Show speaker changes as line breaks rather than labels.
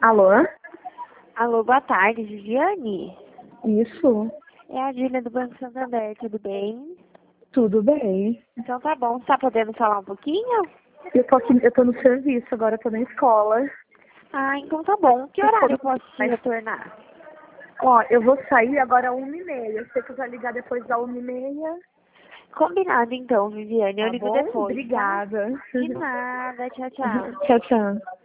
Alô?
Alô, boa tarde, Viviane.
Isso,
É a Júlia do Banco Santander, tudo bem?
tudo bem.
Então tá bom, você tá podendo falar um pouquinho?
Eu tô no serviço, agora eu tô na escola.
Ah, então tá bom. Que horário eu posso te retornar?
Ó, eu vou sair agora às 1h30. Se você quiser ligar depois da 1h30,
Combinado então, Viviane. Eu
tá
ligo
bom?
depois, tá?
Obrigada.
De nada, tchau, tchau.
Tchau, tchau.